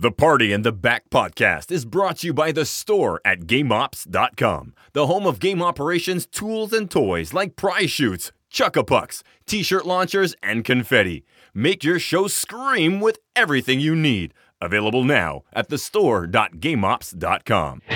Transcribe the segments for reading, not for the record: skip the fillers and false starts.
The Party in the Back podcast is brought to you by the store at GameOps.com, the home of game operations tools and toys like prize chutes, Chuck-a-Pucks, t-shirt launchers, and confetti. Make your show scream with everything you need. Available now at thestore.gameops.com.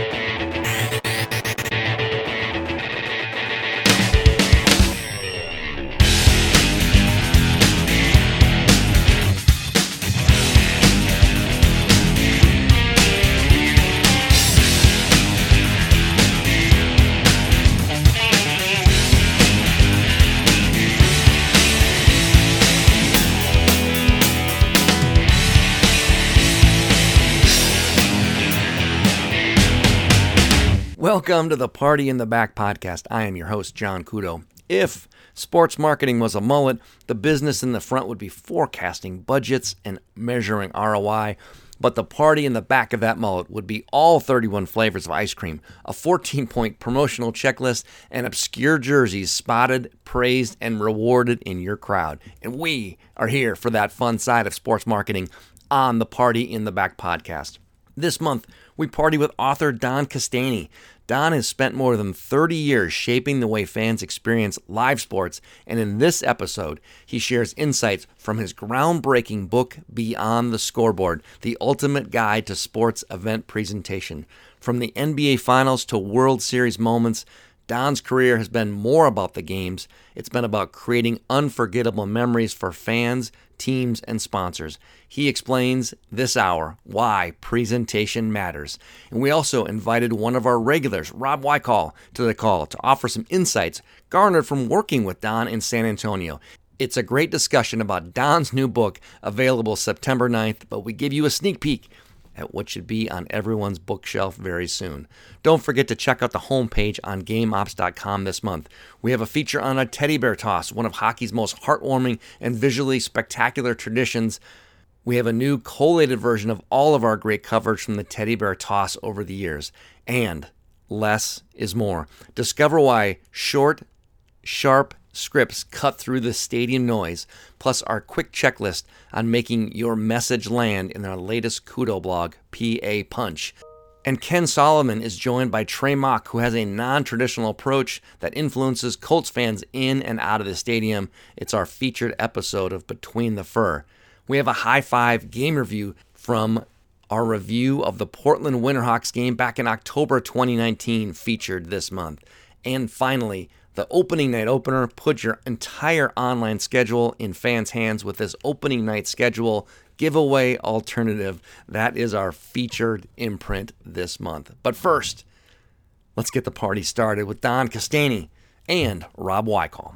Welcome to the Party in the Back podcast. I am your host, John Kudo. If sports marketing was a mullet, the business in the front would be forecasting budgets and measuring ROI. But the party in the back of that mullet would be all 31 flavors of ice cream, a 14-point promotional checklist, and obscure jerseys spotted, praised, and rewarded in your crowd. And we are here for that fun side of sports marketing on the Party in the Back podcast. This month, we party with author Don Castani. Don has spent more than 30 years shaping the way fans experience live sports, and in this episode, he shares insights from his groundbreaking book, Beyond the Scoreboard, the ultimate guide to sports event presentation. From the NBA Finals to World Series moments, Don's career has been more about the games. It's been about creating unforgettable memories for fans, teams, and sponsors. He explains this hour why presentation matters. And we also invited one of our regulars, Rob Wykall, to the call to offer some insights garnered from working with Don in San Antonio. It's a great discussion about Don's new book, available September 9th, but we give you a sneak peek at what should be on everyone's bookshelf very soon. Don't forget to check out the homepage on GameOps.com this month. We have a feature on a teddy bear toss, one of hockey's most heartwarming and visually spectacular traditions. We have a new collated version of all of our great coverage from the teddy bear toss over the years. And less is more. Discover why short, sharp scripts cut through the stadium noise, plus our quick checklist on making your message land in our latest Kudo blog, PA Punch. And Ken Solomon is joined by Trey Mock, who has a non-traditional approach that influences Colts fans in and out of the stadium. It's our featured episode of Between the Fur. We have a high five game review from our review of the Portland Winterhawks game back in October 2019, featured this month. And finally, the opening night opener. Put your entire online schedule in fans' hands with this opening night schedule giveaway alternative. That is our featured imprint this month. But first, let's get the party started with Don Castani and Rob Wykall.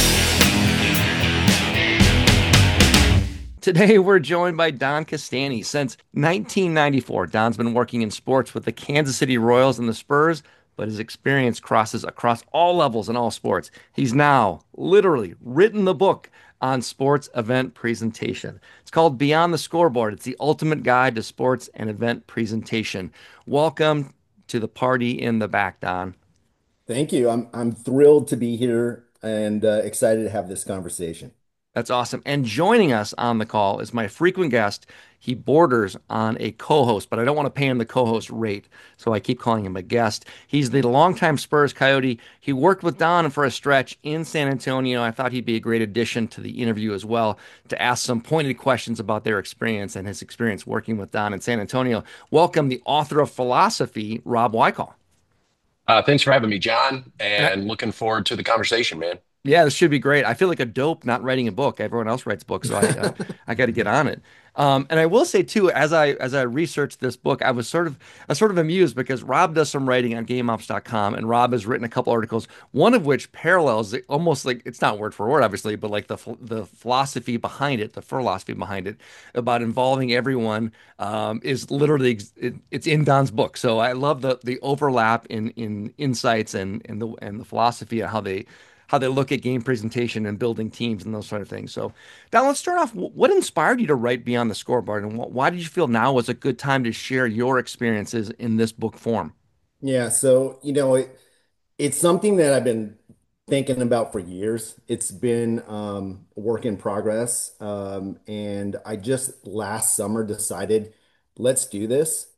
Today, we're joined by Don Castani. Since 1994, Don's been working in sports with the Kansas City Royals and the Spurs, but his experience crosses across all levels in all sports. He's now literally written the book on sports event presentation. It's called Beyond the Scoreboard. It's the ultimate guide to sports and event presentation. Welcome to the Party in the Back, Don. Thank you. I'm thrilled to be here and excited to have this conversation. That's awesome. And joining us on the call is my frequent guest. He borders on a co-host, but I don't want to pay him the co-host rate, so I keep calling him a guest. He's the longtime Spurs Coyote. He worked with Don for a stretch in San Antonio. I thought he'd be a great addition to the interview as well, to ask some pointed questions about their experience and his experience working with Don in San Antonio. Welcome the author of Philosophy, Rob Wykall. Thanks for having me, John, and looking forward to the conversation, man. Yeah, this should be great. I feel like a dope not writing a book. Everyone else writes books, so I got to get on it. And I will say too, as I researched this book, I was sort of amused because Rob does some writing on GameOps.com, and Rob has written a couple articles, one of which parallels almost like, it's not word for word, obviously, but like the philosophy behind it, the philosophy behind it, about involving everyone, is literally it's in Don's book. So I love the overlap in insights and the philosophy of how they look at game presentation and building teams and those sort of things. So, Don, let's start off. What inspired you to write Beyond the Scoreboard, and why did you feel now was a good time to share your experiences in this book form? Yeah, so it's something that I've been thinking about for years. It's been a work in progress, and I just last summer decided let's do this.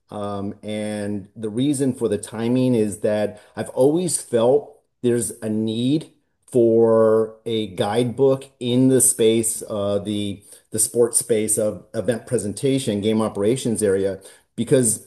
And the reason for the timing is that I've always felt there's a need for a guidebook in the space, the sports space of event presentation, game operations area, because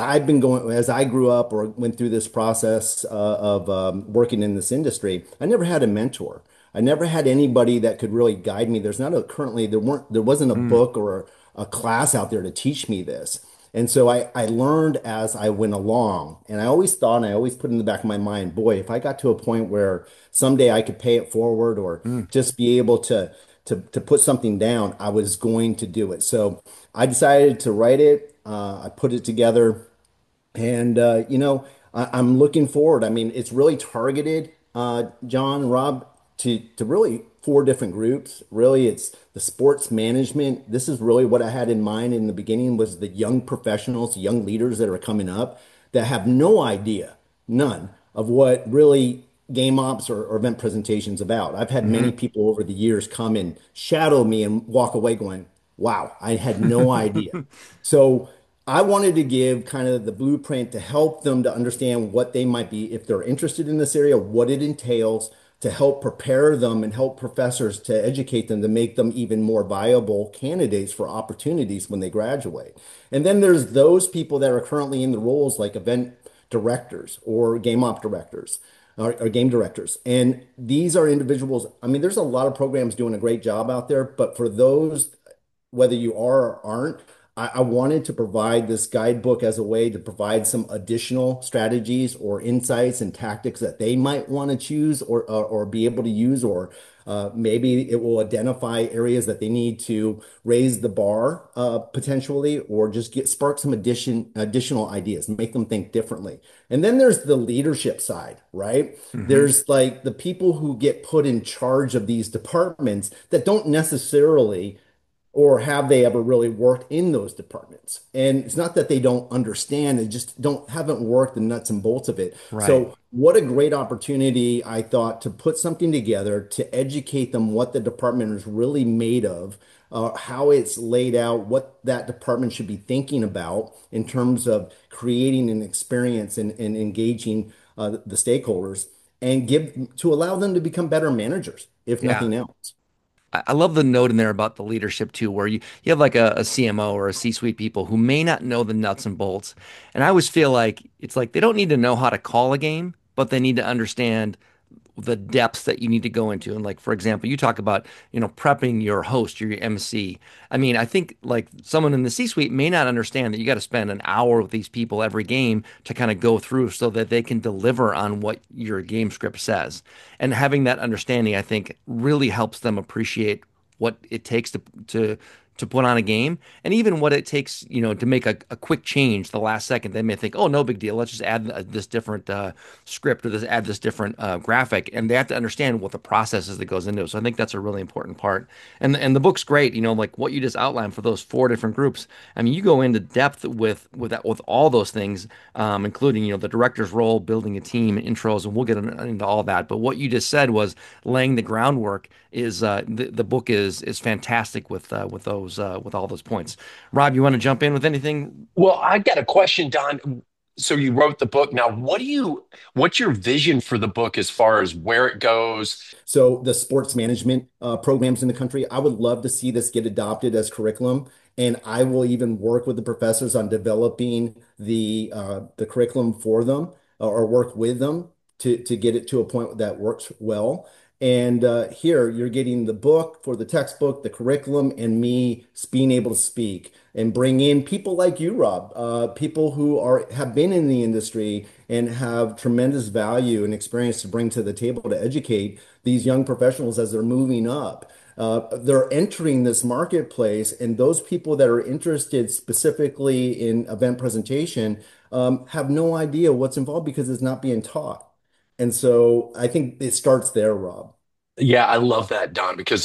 as I grew up or went through this process of working in this industry, I never had a mentor. I never had anybody that could really guide me. There wasn't a Mm, book or a class out there to teach me this. And so I learned as I went along. And I always thought, and I always put in the back of my mind, boy, if I got to a point where someday I could pay it forward or mm. just be able to put something down, I was going to do it. So I decided to write it. I put it together. And I'm looking forward. I mean, it's really targeted, John and Rob, to really four different groups. Really, it's the sports management. This is really what I had in mind in the beginning was the young professionals, young leaders that are coming up that have no idea, none of what really game ops or event presentations about. I've had many Hmm. people over the years come and shadow me and walk away going, "Wow, I had no idea." So I wanted to give kind of the blueprint to help them to understand what they might be, if they're interested in this area, what it entails, to help prepare them and help professors to educate them to make them even more viable candidates for opportunities when they graduate. And then there's those people that are currently in the roles like event directors or game op directors or game directors. And these are individuals, I mean, there's a lot of programs doing a great job out there, but for those whether you are or aren't, I wanted to provide this guidebook as a way to provide some additional strategies or insights and tactics that they might want to choose or be able to use, or maybe it will identify areas that they need to raise the bar potentially, or just spark some additional ideas, make them think differently. And then there's the leadership side, right? Hmm. There's like the people who get put in charge of these departments that don't necessarily or have they ever really worked in those departments? And it's not that they don't understand, they just don't haven't worked the nuts and bolts of it. Right. So what a great opportunity I thought to put something together to educate them what the department is really made of, how it's laid out, what that department should be thinking about in terms of creating an experience and engaging the stakeholders and give to allow them to become better managers, if Yeah. nothing else. I love the note in there about the leadership too, where you have like a CMO or a C-suite people who may not know the nuts and bolts. And I always feel like it's like they don't need to know how to call a game, but they need to understand the depths that you need to go into. And like, for example, you talk about, prepping your host, your MC. I mean, I think like someone in the C-suite may not understand that you got to spend an hour with these people every game to kind of go through so that they can deliver on what your game script says. And having that understanding, I think, really helps them appreciate what it takes to put on a game, and even what it takes, to make a quick change the last second. They may think, oh, no big deal. Let's just add this different script or add this different graphic, and they have to understand what the process is that goes into it. So I think that's a really important part. And the book's great. Like what you just outlined for those four different groups. I mean, you go into depth with all those things, including the director's role, building a team, intros, and we'll get into all that. But what you just said was laying the groundwork. Is the book is fantastic with those with all those points. Rob, you want to jump in with anything? Well, I got a question, Don. So you wrote the book. Now, what's your vision for the book as far as where it goes? So the sports management programs in the country, I would love to see this get adopted as curriculum, and I will even work with the professors on developing the curriculum for them or work with them to get it to a point that works well. And here you're getting the book for the textbook, the curriculum, and me being able to speak and bring in people like you, Rob, people who have been in the industry and have tremendous value and experience to bring to the table to educate these young professionals as they're moving up. They're entering this marketplace, and those people that are interested specifically in event presentation have no idea what's involved because it's not being taught. And so I think it starts there, Rob. Yeah, I love that, Don, because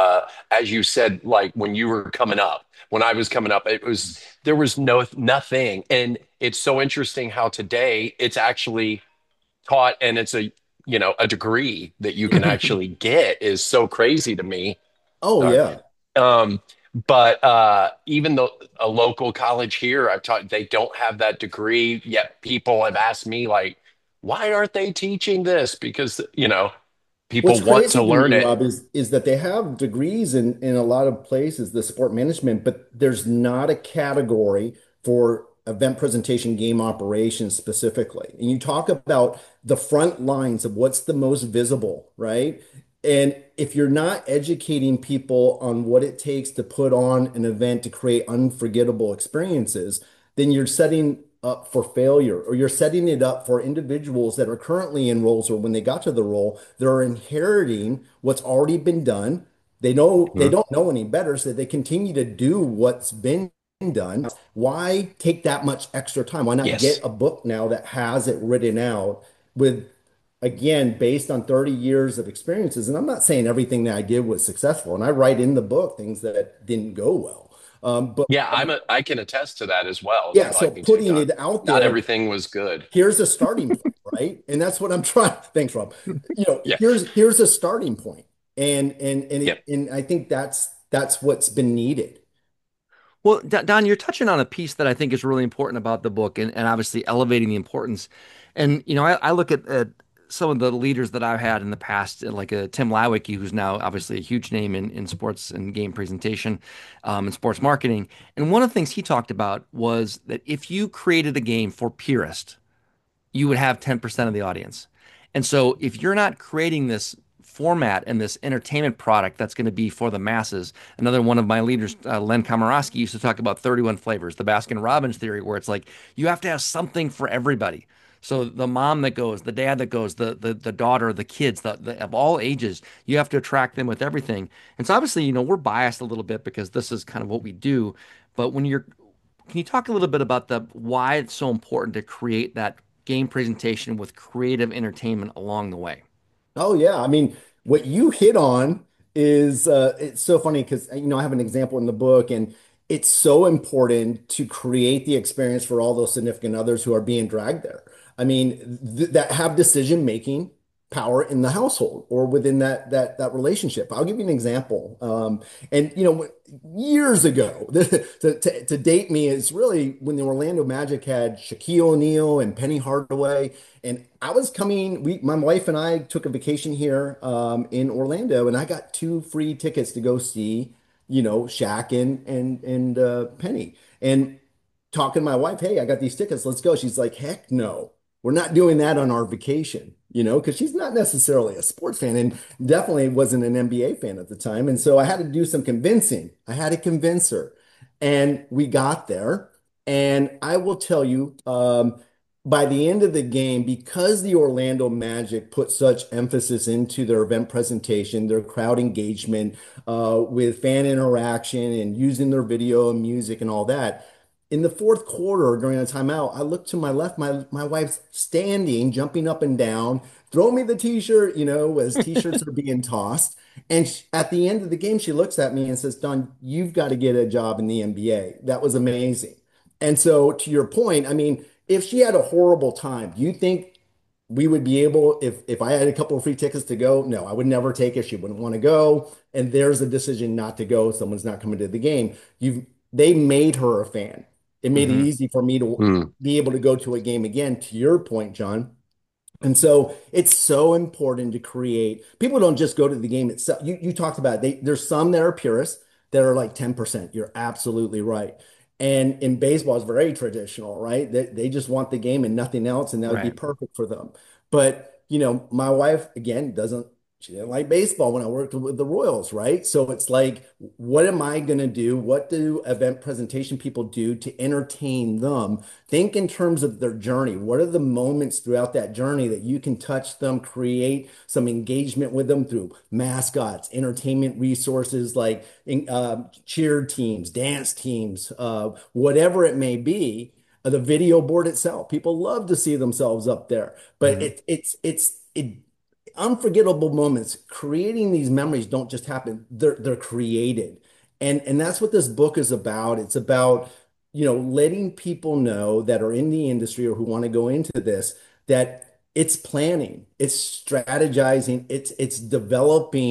as you said, like when you were coming up, when I was coming up, there was nothing, and it's so interesting how today it's actually taught, and it's a degree that you can actually get is so crazy to me. Oh, Sorry. yeah. Um, But even though a local college here, I've taught, they don't have that degree yet. People have asked me like, why aren't they teaching this? Because, What's people want to crazy to learn me, it. Rob, is that they have degrees in a lot of places, the sport management, but there's not a category for event presentation game operations specifically. And you talk about the front lines of what's the most visible, right? And if you're not educating people on what it takes to put on an event to create unforgettable experiences, then you're setting up for failure, or you're setting it up for individuals that are currently in roles, or when they got to the role, they're inheriting what's already been done. They Mhm. don't know any better, so they continue to do what's been done. Why take that much extra time? Why not get Yes. a book now that has it written out with, again, based on 30 years of experiences? And I'm not saying everything that I did was successful, and I write in the book things that didn't go well. But Yeah, I can attest to that as well. If yeah, you'd so like me to, putting Don. it out Not there, everything was good. here's a starting point, right? And that's what I'm trying. Thanks, Rob. Yeah. Here's a starting point, Yeah. and I think that's what's been needed. Well, Don, you're touching on a piece that I think is really important about the book, and obviously elevating the importance. And I look at some of the leaders that I've had in the past, like Tim Lawicki, who's now obviously a huge name in sports and game presentation, and sports marketing. And one of the things he talked about was that if you created a game for purists, you would have 10% of the audience. And so if you're not creating this format and this entertainment product that's going to be for the masses, another one of my leaders, Len Komoroski, used to talk about 31 flavors, the Baskin Robbins theory, where it's like you have to have something for everybody. So the mom that goes, the dad that goes, the daughter, the kids, of all ages, you have to attract them with everything. And so obviously, we're biased a little bit because this is kind of what we do. But can you talk a little bit about the why it's so important to create that game presentation with creative entertainment along the way? Oh yeah, I mean, what you hit on is it's so funny because I have an example in the book, and it's so important to create the experience for all those significant others who are being dragged there. I mean, th that have decision making power in the household or within that relationship. I'll give you an example. And years ago, to date me, is really when the Orlando Magic had Shaquille O'Neal and Penny Hardaway. And I was coming, my wife and I took a vacation here in Orlando, and I got two free tickets to go see, Shaq and Penny. And talking to my wife, hey, I got these tickets, let's go. She's like, heck no, we're not doing that on our vacation, because she's not necessarily a sports fan and definitely wasn't an NBA fan at the time. And so I had to do some convincing. I had to convince her. And we got there. And I will tell you, by the end of the game, because the Orlando Magic put such emphasis into their event presentation, their crowd engagement, with fan interaction and using their video and music and all that, in the fourth quarter during a timeout, I looked to my left, my wife's standing, jumping up and down, throw me the t-shirt, as t-shirts are being tossed. And at the end of the game, she looks at me and says, Don, you've got to get a job in the NBA. That was amazing. And so to your point, I mean, if she had a horrible time, do you think we would be able, if I had a couple of free tickets to go? No, I would never take it. She wouldn't want to go. And there's a decision not to go. Someone's not coming to the game. They made her a fan. It made it Hmm. easy for me to Mm. be able to go to a game again, to your point, John. And so it's so important to create. People don't just go to the game itself. You talked about it. There's some that are purists that are like 10%. You're absolutely right. And in baseball, it's very traditional, right? They just want the game and nothing else, and that would be Right. perfect for them. But, my wife, again, she didn't like baseball when I worked with the Royals, right? So it's like, what am I going to do? What do event presentation people do to entertain them? Think in terms of their journey. What are the moments throughout that journey that you can touch them, create some engagement with them through mascots, entertainment resources like cheer teams, dance teams, whatever it may be, the video board itself. People love to see themselves up there, but Mhm. it unforgettable moments. Creating these memories don't just happen. They're created. And that's what this book is about. It's about, letting people know that are in the industry or who want to go into this, that it's planning, it's strategizing, it's developing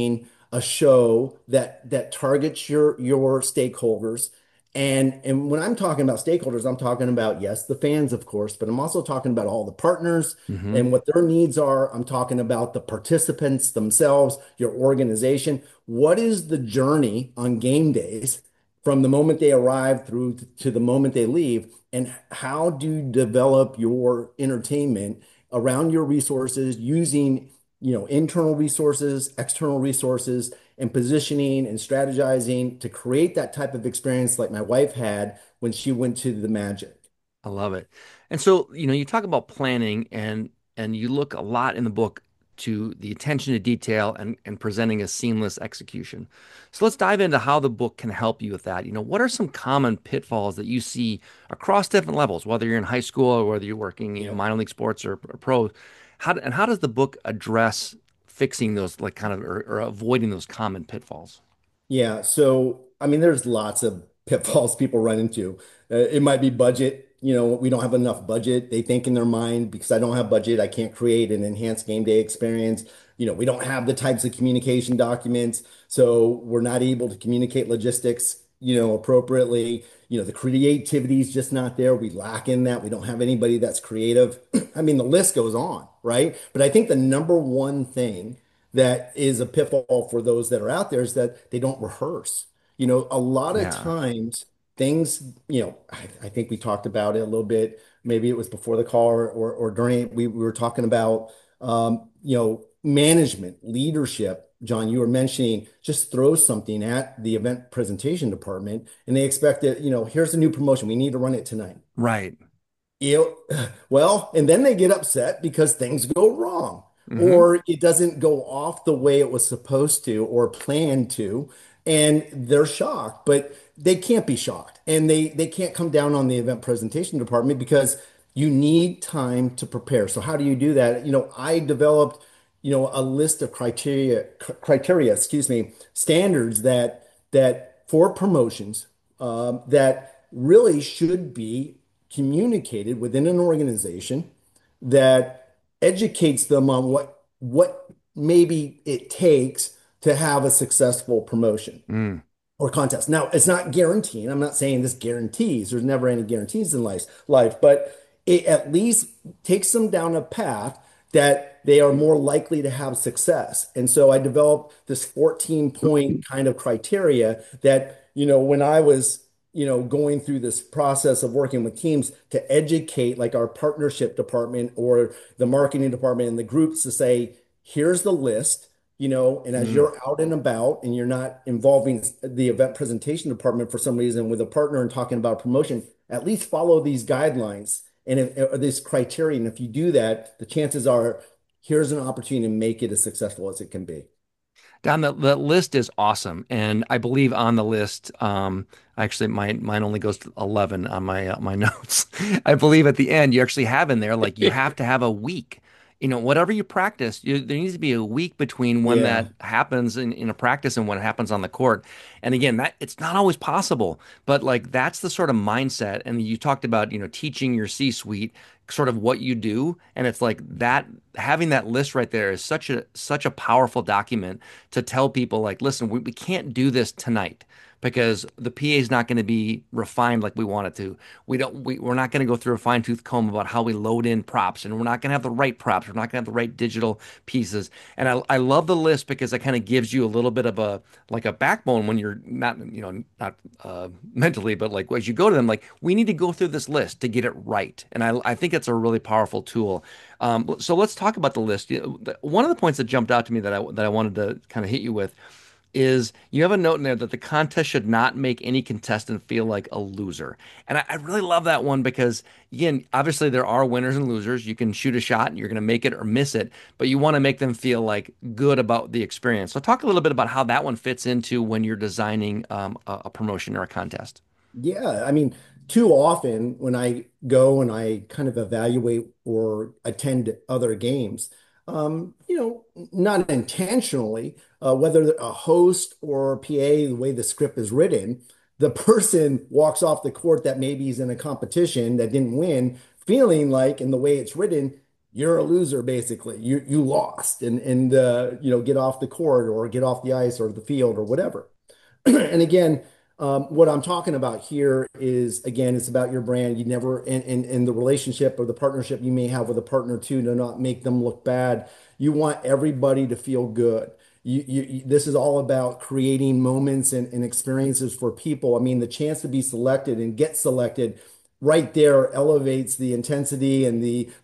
a show that targets your stakeholders. And when I'm talking about stakeholders, I'm talking about, yes, the fans, of course, but I'm also talking about all the partners Hmm. and what their needs are. I'm talking about the participants themselves, your organization. What is the journey on game days from the moment they arrive through to the moment they leave? And how do you develop your entertainment around your resources using, internal resources, external resources, and positioning and strategizing to create that type of experience like my wife had when she went to the Magic. I love it. And so, you talk about planning and you look a lot in the book to the attention to detail and presenting a seamless execution. So let's dive into how the book can help you with that. What are some common pitfalls that you see across different levels, whether you're in high school or whether you're working, Yep. minor league sports or pro? How does the book address fixing those like kind of or avoiding those common pitfalls? Yeah, so I mean, there's lots of pitfalls people run into. It might be budget. We don't have enough budget. They think in their mind, because I don't have budget, I can't create an enhanced game day experience. We don't have the types of communication documents, so we're not able to communicate logistics, appropriately. The creativity is just not there. We lack in that. We don't have anybody that's creative. I mean, the list goes on, right? But I think the number one thing that is a pitfall for those that are out there is that they don't rehearse. A lot of Yeah. times things, I think we talked about it a little bit. Maybe it was before the call or during it. We were talking about, management, leadership. John, you were mentioning just throw something at the event presentation department and they expect it, here's a new promotion. We need to run it tonight. Right. Well, and then they get upset because things go wrong Hmm. or it doesn't go off the way it was supposed to or planned to, and they're shocked, but they can't be shocked. And they can't come down on the event presentation department because you need time to prepare. So how do you do that? I developed, a list of criteria, excuse me, standards that for promotions that really should be communicated within an organization that educates them on what maybe it takes to have a successful promotion Mm. or contest. Now, it's not guaranteeing. I'm not saying this guarantees. There's never any guarantees in life, but it at least takes them down a path that they are more likely to have success. And so I developed this 14 point kind of criteria that, when I was, going through this process of working with teams to educate like our partnership department or the marketing department and the groups to say, here's the list, and as Mm. you're out and about and you're not involving the event presentation department for some reason with a partner and talking about promotion, at least follow these guidelines and or this criteria. And if you do that, the chances are here's an opportunity to make it as successful as it can be. Don, the list is awesome, and I believe on the list, actually mine only goes to 11 on my notes. I believe at the end you actually have in there like you have to have a week. Whatever you practice, there needs to be a week between when that Yeah. happens in a practice and when it happens on the court. And again, that it's not always possible, but like that's the sort of mindset. And you talked about, teaching your C-suite sort of what you do, and it's like that having that list right there is such a powerful document to tell people like, listen, we can't do this tonight because the PA is not going to be refined like we want it to. We're not going to go through a fine tooth comb about how we load in props, and we're not going to have the right props. We're not going to have the right digital pieces. And I love the list because it kind of gives you a little bit of a like a backbone when you're not, not mentally, but like as you go to them, like we need to go through this list to get it right. And I think it's a really powerful tool. So let's talk about the list. One of the points that jumped out to me that I wanted to kind of hit you with is you have a note in there that the contest should not make any contestant feel like a loser. And I really love that one because, again, obviously there are winners and losers. You can shoot a shot and you're going to make it or miss it, but you want to make them feel like good about the experience. So talk a little bit about how that one fits into when you're designing a promotion or a contest. Yeah, I mean, too often when I go and I kind of evaluate or attend other games, not intentionally, whether a host or PA, the way the script is written, the person walks off the court that maybe is in a competition that didn't win, feeling like, in the way it's written, you're a loser, basically. You lost and get off the court or get off the ice or the field or whatever. And again, what I'm talking about here is, again, it's about your brand. You never, in the relationship or the partnership you may have with a partner too, to not make them look bad. You want everybody to feel good. This is all about creating moments and experiences for people. I mean, the chance to be selected and get selected right there elevates the intensity and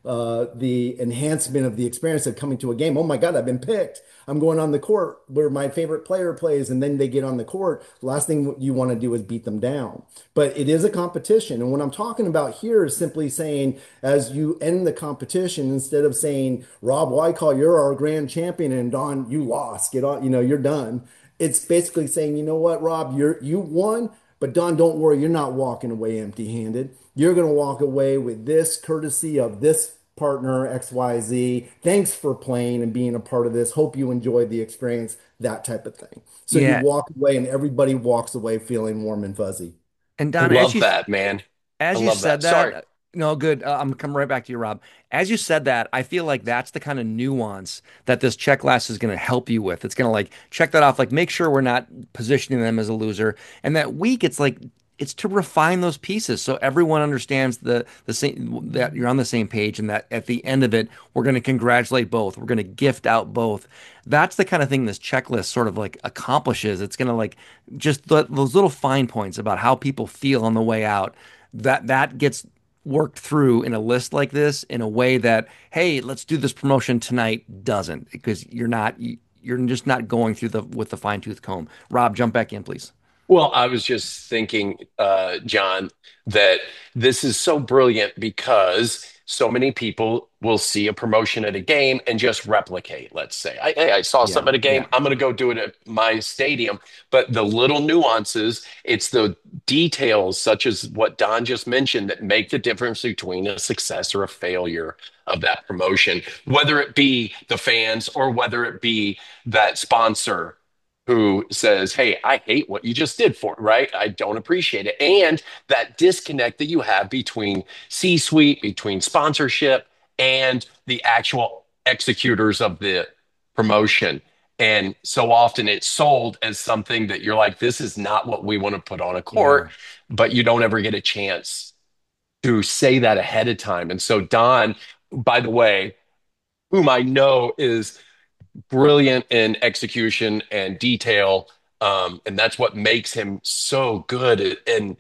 the enhancement of the experience of coming to a game. Oh my God, I've been picked. I'm going on the court where my favorite player plays, and then they get on the court. The last thing you want to do is beat them down. But it is a competition. And what I'm talking about here is simply saying, as you end the competition, instead of saying, Rob Wycall, you're our grand champion, and Don, you lost. Get on, you're done. It's basically saying, you know what, Rob, you won, but Don, don't worry, you're not walking away empty-handed. You're going to walk away with this courtesy of this partner XYZ. Thanks for playing and being a part of this. Hope you enjoyed the experience, that type of thing. So you Yeah. walk away and everybody walks away feeling warm and fuzzy. And I Don, love that, man. I as you love said that. Sorry. that, no, good. I'm coming right back to you, Rob. As you said that, I feel like that's the kind of nuance that this checklist is going to help you with. It's going to like check that off, like make sure we're not positioning them as a loser. And that week, it's like it's to refine those pieces so everyone understands the same, that you're on the same page, and that at the end of it, we're going to congratulate both. We're going to gift out both. That's the kind of thing this checklist sort of like accomplishes. It's going to like just those little fine points about how people feel on the way out, that gets worked through in a list like this in a way that, hey, let's do this promotion tonight, doesn't, because you're just not going through the with the fine tooth comb. Rob, jump back in, please. Well, I was just thinking, John, that this is so brilliant because so many people will see a promotion at a game and just replicate. Let's say, hey, I saw Yeah, something at a game. yeah, I'm going to go do it at my stadium. But the little nuances, it's the details, such as what Don just mentioned, that make the difference between a success or a failure of that promotion, whether it be the fans or whether it be that sponsor who says, hey, I hate what you just did for, right? I don't appreciate it. And that disconnect that you have between C suite, between sponsorship, and the actual executors of the promotion. And so often it's sold as something that you're like, this is not what we want to put on a yeah. court, but you don't ever get a chance to say that ahead of time. And so, Don, by the way, whom I know is brilliant in execution and detail. And that's what makes him so good.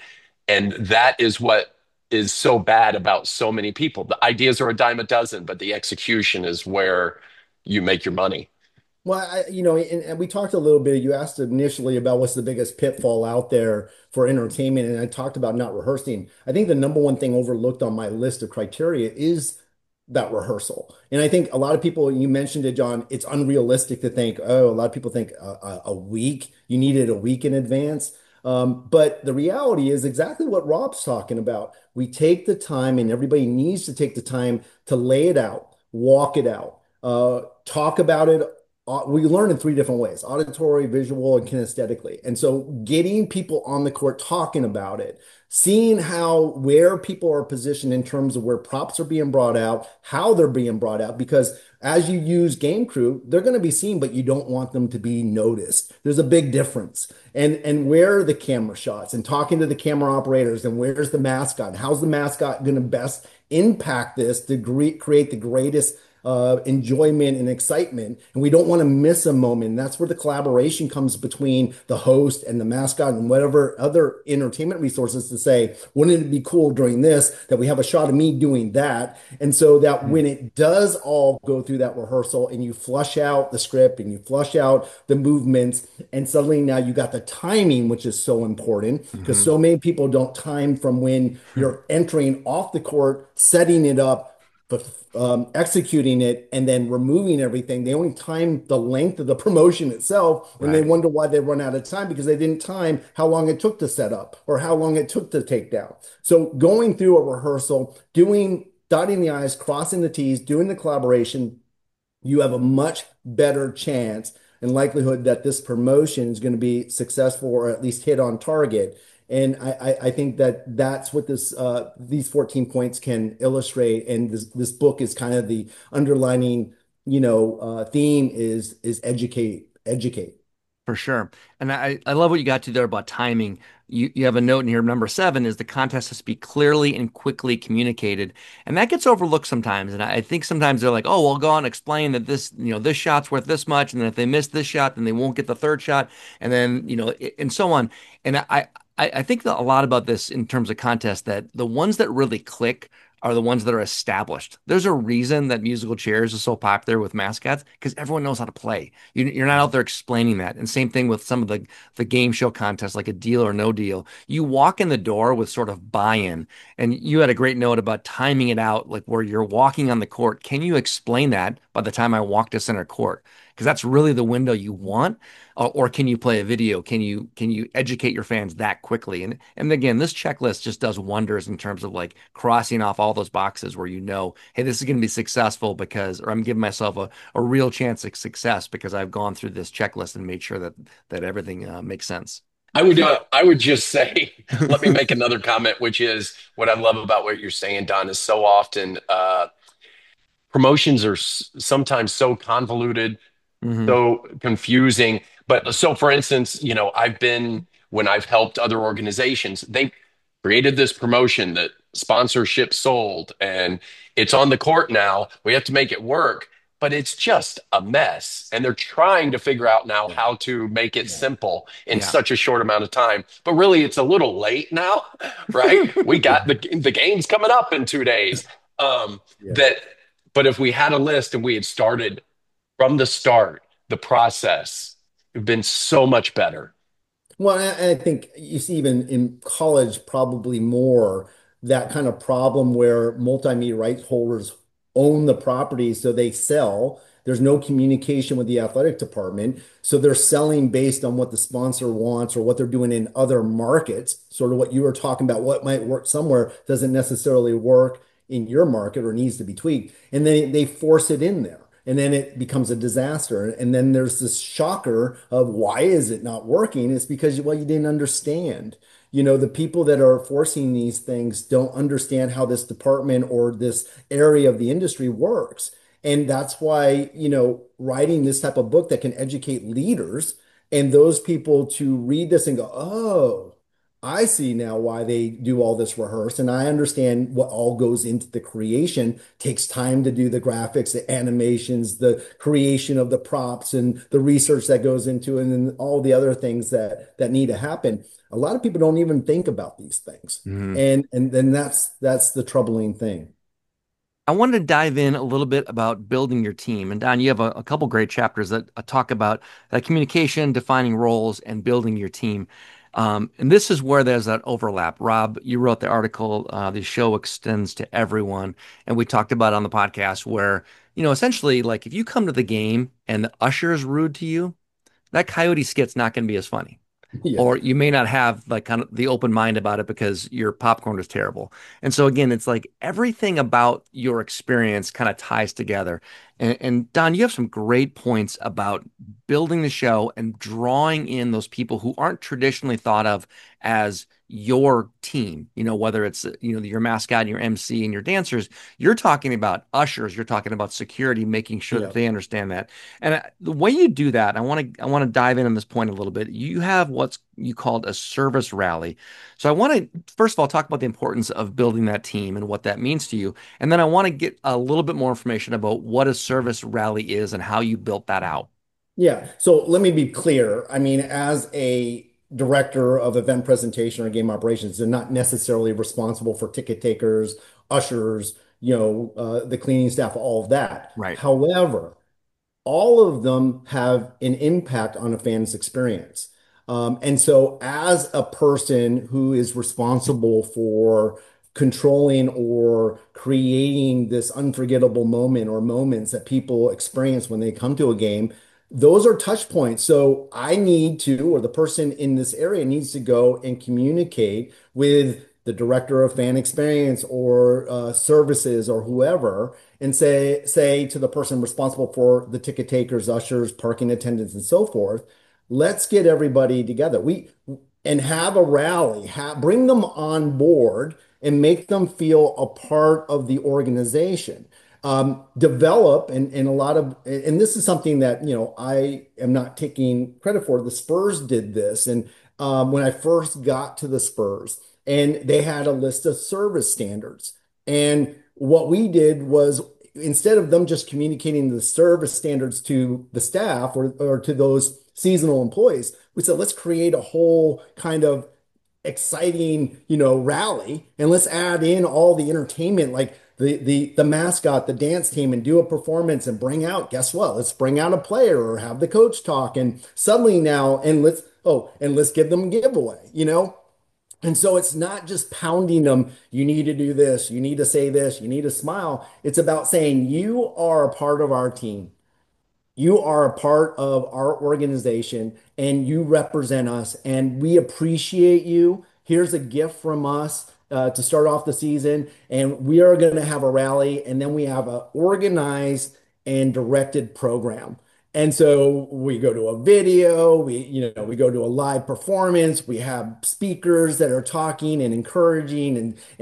And that is what is so bad about so many people. The ideas are a dime a dozen, but the execution is where you make your money. Well, and we talked a little bit. You asked initially about what's the biggest pitfall out there for entertainment, and I talked about not rehearsing. I think the number one thing overlooked on my list of criteria is that rehearsal. And I think a lot of people, you mentioned it, John, it's unrealistic to think, oh, a lot of people think a week, you need it a week in advance. But the reality is exactly what Rob's talking about. We take the time, and everybody needs to take the time to lay it out, walk it out, talk about it. We learn in three different ways: auditory, visual, and kinesthetically. And so getting people on the court talking about it, seeing how where people are positioned in terms of where props are being brought out, how they're being brought out, because as you use game crew, they're going to be seen, but you don't want them to be noticed. There's a big difference. And where are the camera shots, and talking to the camera operators, and where's the mascot, and how's the mascot going to best impact this to create the greatest enjoyment and excitement. And we don't want to miss a moment. And that's where the collaboration comes between the host and the mascot and whatever other entertainment resources to say, wouldn't it be cool during this that we have a shot of me doing that? And so that when it does all go through that rehearsal and you flush out the script and you flush out the movements, and suddenly now you got the timing, which is so important because Hmm. so many people don't time from when you're entering off the court, setting it up, but executing it and then removing everything. They only time the length of the promotion itself, and they Right. wonder why they run out of time because they didn't time how long it took to set up or how long it took to take down. So going through a rehearsal, doing dotting the I's, crossing the T's, doing the collaboration, you have a much better chance and likelihood that this promotion is going to be successful or at least hit on target. And I think that that's what these 14 points can illustrate. And this book is kind of the underlining, theme is educate, educate. For sure. And I love what you got to there about timing. You have a note in here. Number 7 is the contest has to be clearly and quickly communicated. And that gets overlooked sometimes. And I think sometimes they're like, oh, we'll go out and explain that this shot's worth this much. And then if they miss this shot, then they won't get the third shot. And then, and so on. And I think that a lot about this in terms of contests, that the ones that really click are the ones that are established. There's a reason that musical chairs is so popular with mascots because everyone knows how to play. You're not out there explaining that. And same thing with some of the game show contests, like a Deal or No Deal. You walk in the door with sort of buy-in, and you had a great note about timing it out, like where you're walking on the court. Can you explain that by the time I walk to center court? Because that's really the window you want. Or can you play a video? Can you educate your fans that quickly? And again, this checklist just does wonders in terms of like crossing off all those boxes where hey, this is going to be successful because, or I'm giving myself a real chance of success because I've gone through this checklist and made sure that everything makes sense. I would just say, let me make another comment, which is what I love about what you're saying, Don, is so often promotions are sometimes so convoluted, Hmm. so confusing. But so, for instance, when I've helped other organizations, they created this promotion that sponsorship sold and it's on the court now. We have to make it work, but it's just a mess. And they're trying to figure out now Yeah. how to make it Yeah. simple in Yeah. such a short amount of time. But really, it's a little late now, right? We got the game's coming up in 2 days. Yeah. That, but if we had a list and we had started from the start, the process would have been so much better. Well, I think you see even in college, probably more that kind of problem where multimedia rights holders own the property, so they sell. There's no communication with the athletic department. So they're selling based on what the sponsor wants or what they're doing in other markets. Sort of what you were talking about, what might work somewhere doesn't necessarily work in your market or needs to be tweaked. And then they force it in there. And then it becomes a disaster. And then there's this shocker of why is it not working? It's because, well, you didn't understand. The people that are forcing these things don't understand how this department or this area of the industry works. And that's why, writing this type of book that can educate leaders and those people to read this and go, oh, I see now why they do all this rehearse, and I understand what all goes into the creation. Takes time to do the graphics, the animations, the creation of the props, and the research that goes into it, and then all the other things that need to happen. A lot of people don't even think about these things, and then that's the troubling thing. I wanted to dive in a little bit about building your team. And Don, you have a couple great chapters that talk about communication, defining roles, and building your team. And this is where there's that overlap. Rob, you wrote the article, the show extends to everyone. And we talked about it on the podcast where, essentially, like if you come to the game and the usher is rude to you, that Coyote skit's not going to be as funny, Yeah, or you may not have like kind of the open mind about it because your popcorn is terrible. And so again, it's like everything about your experience kind of ties together. And Don, you have some great points about building the show and drawing in those people who aren't traditionally thought of as your team, whether it's, your mascot and your MC and your dancers, you're talking about ushers, you're talking about security, making sure that yeah. they understand that. And the way you do that, I want to dive in on this point a little bit. You have what's you called a service rally. So I want to first of all talk about the importance of building that team and what that means to you. And then I want to get a little bit more information about what a service rally is and how you built that out. Yeah. So let me be clear. I mean, as a director of event presentation or game operations, they're not necessarily responsible for ticket takers, ushers, the cleaning staff, all of that. Right. However, all of them have an impact on a fan's experience. And so, as a person who is responsible for controlling or creating this unforgettable moment or moments that people experience when they come to a game, those are touch points. So, I need to, or the person in this area needs to go and communicate with the director of fan experience or services or whoever and say to the person responsible for the ticket takers, ushers, parking attendants, and so forth, let's get everybody together. and have a rally, bring them on board and make them feel a part of the organization. Develop and a lot of, and this is something that, I am not taking credit for. The Spurs did this. And when I first got to the Spurs, and they had a list of service standards. And what we did was, instead of them just communicating the service standards to the staff or to those seasonal employees, we said, let's create a whole kind of exciting, rally, and let's add in all the entertainment, like the mascot, the dance team, and do a performance and bring out, guess what? Let's bring out a player or have the coach talk. And suddenly now, and let's give them a giveaway. And so it's not just pounding them, you need to do this, you need to say this, you need to smile. It's about saying, you are a part of our team. You are a part of our organization and you represent us, and we appreciate you. Here's a gift from us to start off the season, and we are going to have a rally, and then we have an organized and directed program. And so we go to a video, we go to a live performance, we have speakers that are talking and encouraging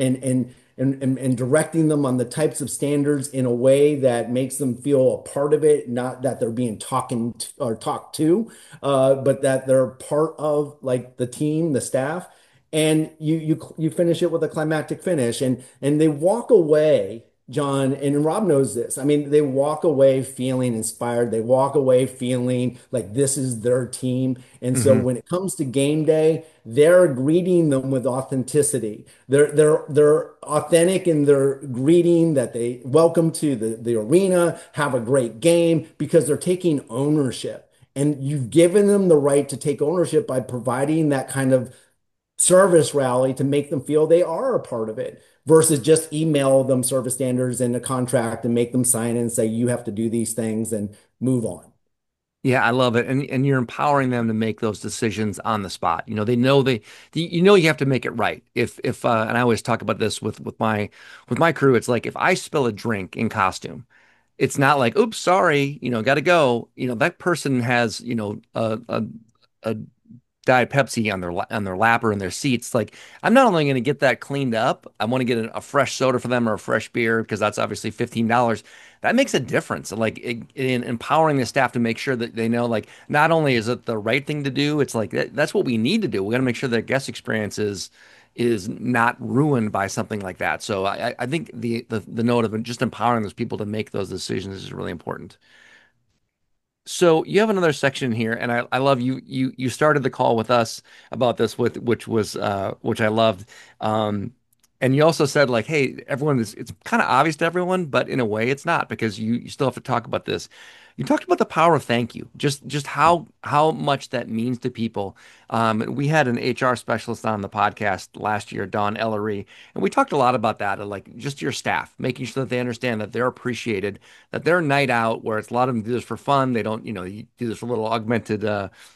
and directing them on the types of standards in a way that makes them feel a part of it, not that they're being talked to, but that they're part of, like, the team, the staff. And you finish it with a climactic finish, and they walk away, John, and Rob knows this. I mean, they walk away feeling inspired. They walk away feeling like this is their team. And so Hmm. when it comes to game day, they're greeting them with authenticity. They're authentic in their greeting, that they welcome to the arena, have a great game, because they're taking ownership. And you've given them the right to take ownership by providing that kind of service rally to make them feel they are a part of it, versus just email them service standards and a contract and make them sign it and say, you have to do these things and move on. Yeah, I love it. And you're empowering them to make those decisions on the spot. They know you have to make it right. If and I always talk about this with my crew, it's like, if I spill a drink in costume, it's not like, oops, sorry, got to go. That person has, a Diet Pepsi on their lap or in their seats. Like, I'm not only going to get that cleaned up, I want to get a fresh soda for them or a fresh beer, because that's obviously $15. That makes a difference. Like, in empowering the staff to make sure that they know, like, not only is it the right thing to do, it's like that's what we need to do. We got to make sure that guest experience is not ruined by something like that. So I think the note of just empowering those people to make those decisions is really important. So you have another section here, and I love you started the call with us about this, which I loved. And you also said, like, hey, everyone is it's kind of obvious to everyone, but in a way it's not, because you still have to talk about this. You talked about the power of thank you, just how much that means to people. We had an HR specialist on the podcast last year, Dawn Ellery, and we talked a lot about that, like, just your staff, making sure that they understand that they're appreciated, that their night out, where it's a lot of them do this for fun. They don't, you do this for a little augmented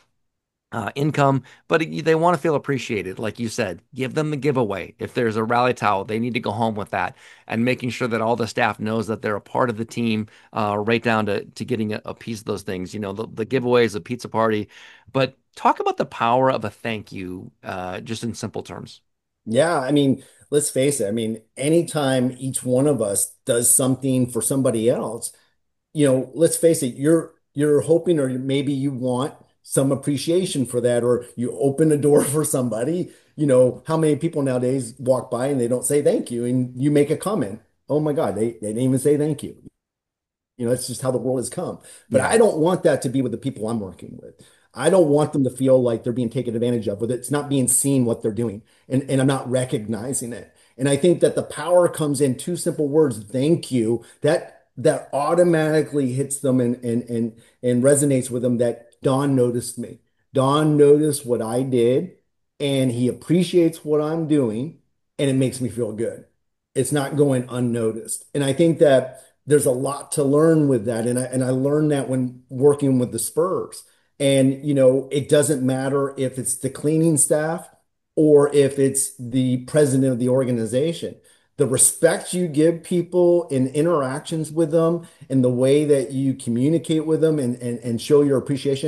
income, but they want to feel appreciated. Like you said, give them the giveaway. If there's a rally towel, they need to go home with that, and making sure that all the staff knows that they're a part of the team, right down to getting a piece of those things. The giveaways, a pizza party, but talk about the power of a thank you, just in simple terms. Yeah, I mean, let's face it. I mean, anytime each one of us does something for somebody else, let's face it, you're hoping, or maybe you want some appreciation for that, or you open a door for somebody. How many people nowadays walk by and they don't say thank you, and you make a comment. Oh my God, they didn't even say thank you. It's just how the world has come. But Yeah. I don't want that to be with the people I'm working with. I don't want them to feel like they're being taken advantage of, with it's not being seen what they're doing, and I'm not recognizing it. And I think that the power comes in two simple words, thank you, that automatically hits them and resonates with them, that Don noticed me. Don noticed what I did, and he appreciates what I'm doing, and it makes me feel good. It's not going unnoticed. And I think that there's a lot to learn with that. And I learned that when working with the Spurs. And it doesn't matter if it's the cleaning staff or if it's the president of the organization. The respect you give people in interactions with them and the way that you communicate with them and show your appreciation,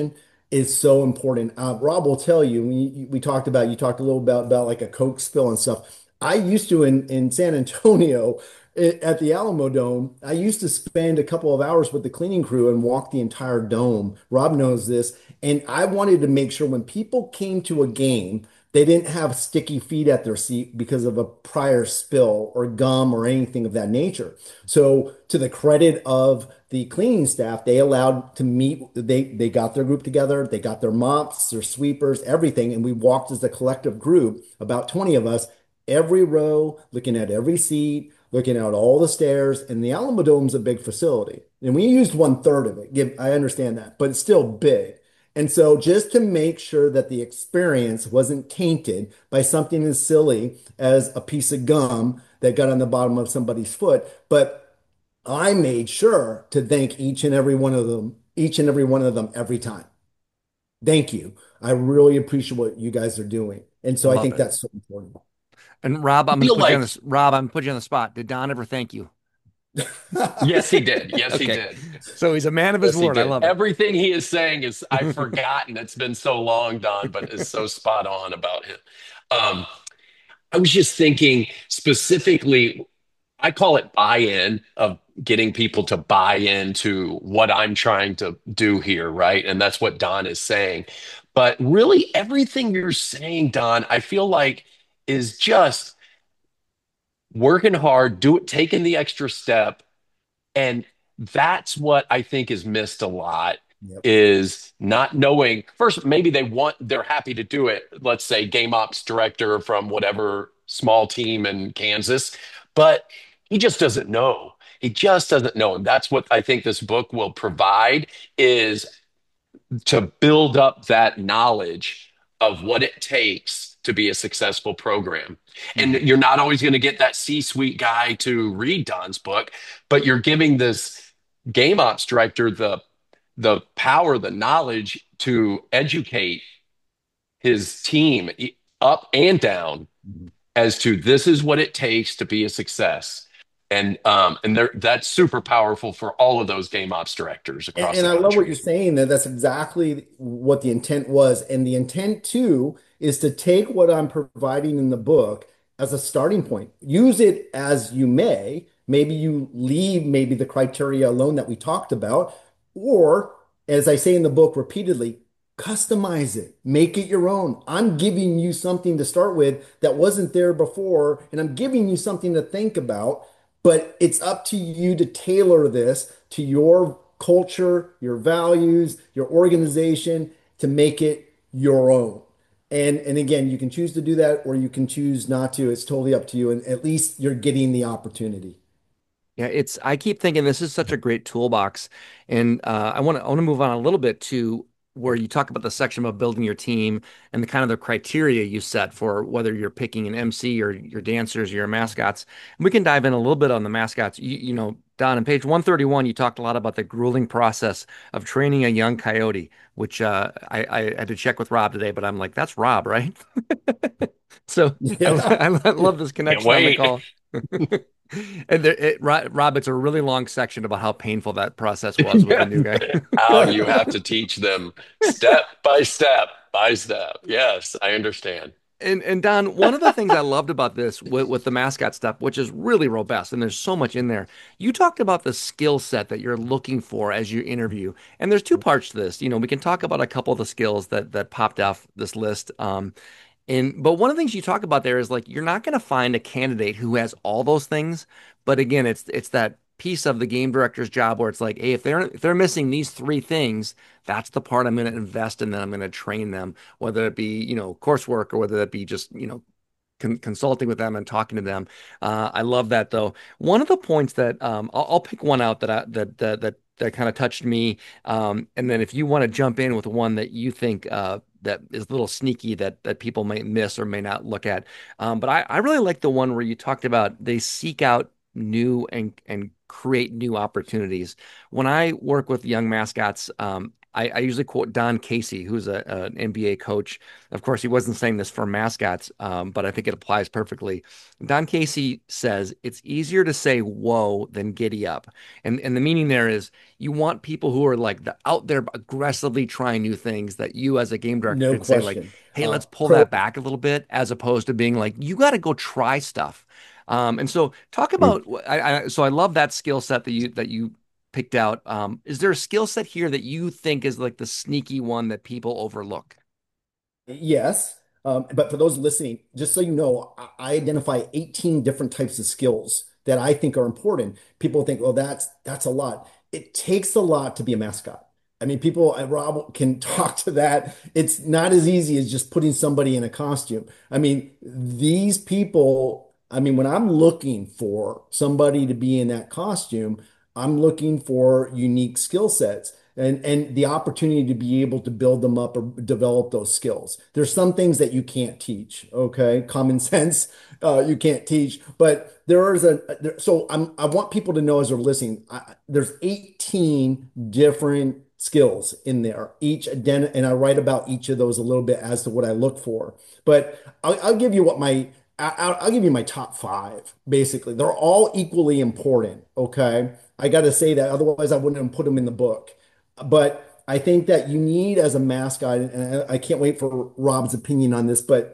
is so important. Rob will tell you, we talked about, you talked a little about like a Coke spill and stuff. I used to in San Antonio at the Alamo Dome, I used to spend a couple of hours with the cleaning crew and walk the entire dome. Rob knows this. And I wanted to make sure when people came to a game, they didn't have sticky feet at their seat because of a prior spill or gum or anything of that nature. So, to the credit of the cleaning staff, they allowed to meet, they got their group together, they got their mops, their sweepers, everything, and we walked as a collective group, about 20 of us, every row, looking at every seat, looking out all the stairs, and the Alamo Dome's a big facility. And we used one third of it. I understand that, but it's still big. And so just to make sure that the experience wasn't tainted by something as silly as a piece of gum that got on the bottom of somebody's foot, but I made sure to thank each and every one of them, each and every one of them every time. Thank you. I really appreciate what you guys are doing. And so I Love think it. that's so important. And Rob, I'm going to Feel put you on like this. Rob, I'm going to put you on the spot. Did Don ever thank you? yes, he did. Yes, he Okay. did. So he's a man of his Yes, he word. I did. love it. Everything he is saying is I've forgotten. It's been so long, Don, but is so spot on about him. Um, I was just thinking specifically, I call it buy-in of getting people to buy into what I'm trying to do here, right? And that's what Don is saying. But really, everything you're saying, Don, I feel like is just working hard, do it, taking the extra step. And that's what I think is missed a lot Yep. is not knowing first, maybe they're happy to do it. Let's say game ops director from whatever small team in Kansas, but he just doesn't know. He just doesn't know. And that's what I think this book will provide is to build up that knowledge of what it takes to be a successful program. And Mhm. you're not always going to get that C-suite guy to read Don's book, but you're giving this game ops director the power, the knowledge to educate his team up and down Mhm. as to this is what it takes to be a success. And that's super powerful for all of those game ops directors across And the I love what you're country. saying, that that's exactly what the intent was. And the intent too is to take what I'm providing in the book as a starting point. Use it as you may. Maybe you leave maybe the criteria alone that we talked about, or as I say in the book repeatedly, customize it, make it your own. I'm giving you something to start with that wasn't there before, and I'm giving you something to think about. But it's up to you to tailor this to your culture, your values, your organization to make it your own. And again, you can choose to do that or you can choose not to. It's totally up to you. And at least you're getting the opportunity. Yeah, I keep thinking this is such a great toolbox. And I want to move on a little bit to where you talk about the section about building your team and the kind of the criteria you set for whether you're picking an MC or your dancers or your mascots. And we can dive in a little bit on the mascots. Don, on page 131, you talked a lot about the grueling process of training a young coyote, which I had to check with Rob today, but I'm like, that's Rob, right? So I, Yeah. I love this Can't connection on the wait. call. And Rob, it's a really long section about how painful that process was with a Yeah. new guy. How you have to teach them step by step by step. Yes, I understand. And Don, one of the things I loved about this with the mascot stuff, which is really robust, and there's so much in there. You talked about the skill set that you're looking for as you interview, and there's two parts to this. We can talk about a couple of the skills that popped off this list. But one of the things you talk about there is like you're not going to find a candidate who has all those things. But again, it's that piece of the game director's job where it's like, hey, if they're missing these three things, that's the part I'm going to invest in. Then I'm going to train them, whether it be coursework or whether it be just consulting with them and talking to them. I love that though. One of the points that I'll pick one out that kind of touched me, and then if you want to jump in with one that you think that is a little sneaky that people may miss or may not look at, but I really like the one where you talked about they seek out new and create new opportunities. When I work with young mascots, I usually quote Don Casey, who's an NBA coach. Of course, he wasn't saying this for mascots, but I think it applies perfectly. Don Casey says it's easier to say whoa than giddy up. And the meaning there is you want people who are like out there aggressively trying new things that you as a game director No can say like, question. hey, let's pull Pro that back a little bit, as opposed to being like, you got to go try stuff. And so talk about so I love that skill set that you picked out. Is there a skill set here that you think is like the sneaky one that people overlook? Yes. But for those listening, just so you know, I identify 18 different types of skills that I think are important. People think, well, that's a lot. It takes a lot to be a mascot. I mean, people, Rob can talk to that. It's not as easy as just putting somebody in a costume. I mean, these people, I mean, when I'm looking for somebody to be in that costume, I'm looking for unique skill sets and the opportunity to be able to build them up or develop those skills. There's some things that you can't teach, okay? Common sense, you can't teach, but I want people to know as they're listening, there's 18 different skills in there, and I write about each of those a little bit as to what I look for. But I'll give you I'll give you my top five, basically. They're all equally important, okay? I got to say that, otherwise I wouldn't have put them in the book. But I think that you need as a mascot, and I can't wait for Rob's opinion on this, but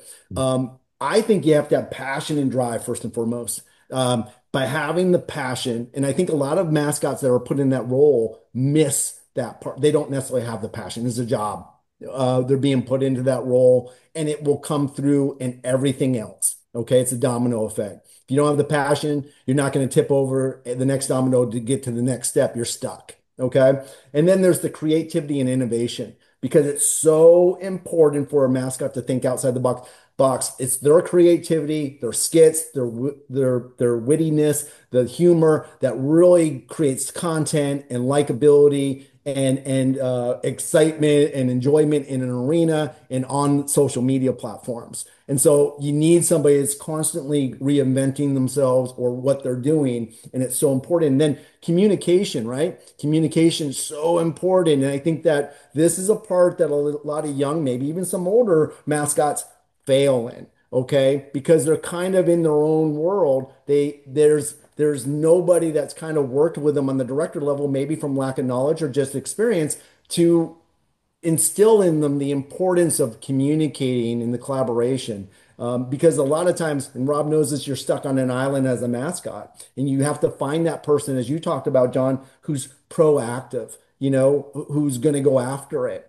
I think you have to have passion and drive first and foremost. By having the passion, and I think a lot of mascots that are put in that role miss that part. They don't necessarily have the passion. It's a job. They're being put into that role, and it will come through in everything else. Okay, it's a domino effect. If you don't have the passion, you're not going to tip over the next domino to get to the next step. You're stuck. Okay. And then there's the creativity and innovation because it's so important for a mascot to think outside the box. It's their creativity, their skits, their wittiness, the humor that really creates content and likability and excitement and enjoyment in an arena and on social media platforms. And so you need somebody that's constantly reinventing themselves or what they're doing, and it's so important. And then communication, right? Communication is so important, and I think that this is a part that a lot of young, maybe even some older mascots fail in, okay? Because they're kind of in their own world. There's nobody that's kind of worked with them on the director level, maybe from lack of knowledge or just experience, to instill in them the importance of communicating and the collaboration. Because a lot of times, and Rob knows this, you're stuck on an island as a mascot, and you have to find that person, as you talked about, John, who's proactive, who's going to go after it.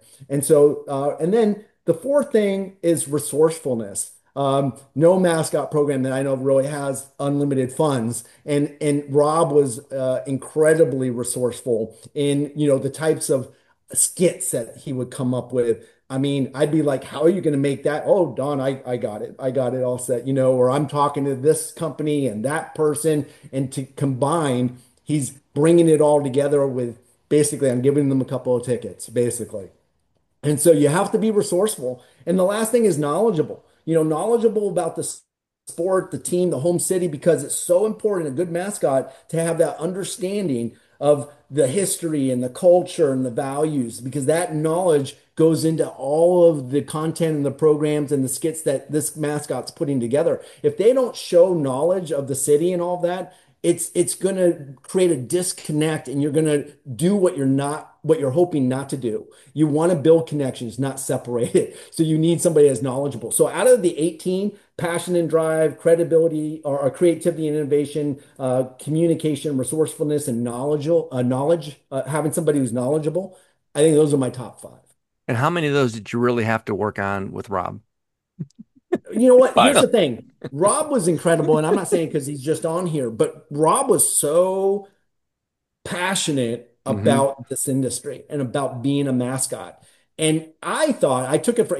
And then the fourth thing is resourcefulness. No mascot program that I know of really has unlimited funds, and Rob was incredibly resourceful in the types of skits that he would come up with. I mean, I'd be like, how are you going to make that? Oh, Don, I got it. I got it all set, or I'm talking to this company and that person. And to combine, he's bringing it all together with basically, I'm giving them a couple of tickets, basically. And so you have to be resourceful. And the last thing is knowledgeable, knowledgeable about the sport, the team, the home city, because it's so important, a good mascot, to have that understanding of the history and the culture and the values, because that knowledge goes into all of the content and the programs and the skits that this mascot's putting together. If they don't show knowledge of the city and all of that, it's going to create a disconnect, and you're going to do what you're hoping not to do. You want to build connections, not separate it. So you need somebody that's knowledgeable. So out of the 18, passion and drive, credibility or creativity and innovation, communication, resourcefulness, and knowledge, having somebody who's knowledgeable, I think those are my top five. And how many of those did you really have to work on with Rob? You know what? Here's Five. the thing. Rob was incredible, and I'm not saying because he's just on here, but Rob was so passionate Hmm. about this industry and about being a mascot. And I took it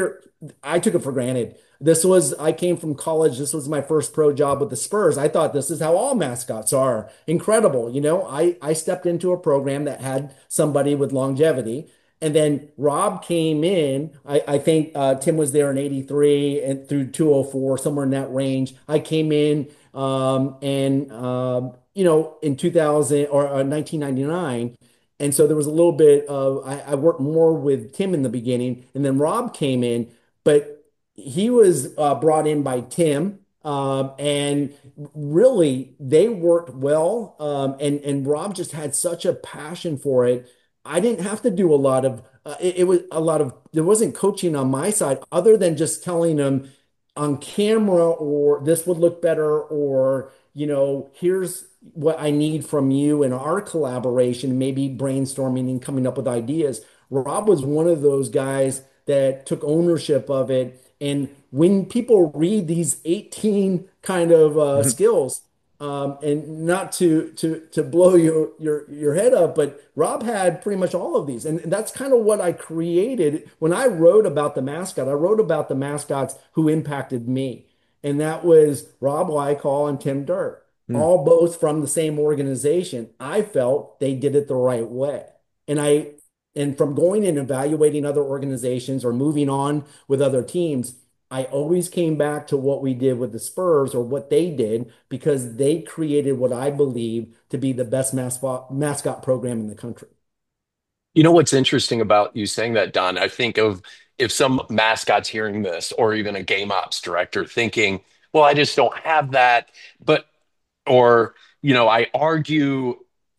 I took it for granted. I came from college. This was my first pro job with the Spurs. I thought this is how all mascots are. Incredible. I stepped into a program that had somebody with longevity. And then Rob came in. I think Tim was there in 83 and through 204, somewhere in that range. I came in in 2000 or 1999. And so there was a little bit of I worked more with Tim in the beginning, and then Rob came in, but he was brought in by Tim, and really they worked well. And Rob just had such a passion for it. I didn't have to do a lot of it was a lot of there wasn't coaching on my side other than just telling them on camera or this would look better or here's what I need from you in our collaboration, maybe brainstorming and coming up with ideas. Rob was one of those guys that took ownership of it. And when people read these 18 kind of skills, and not to blow your head up, but Rob had pretty much all of these, and that's kind of what I created when I wrote about the mascot. I wrote about the mascots who impacted me, and that was Rob Wykall and Tim Dirt, Hmm. all both from the same organization. I felt they did it the right way, and I and from going and evaluating other organizations or moving on with other teams. I always came back to what we did with the Spurs or what they did because they created what I believe to be the best mascot program in the country. You know what's interesting about you saying that, Don? I think of if some mascot's hearing this, or even a game ops director thinking, well, I just don't have that. But, or, I argue,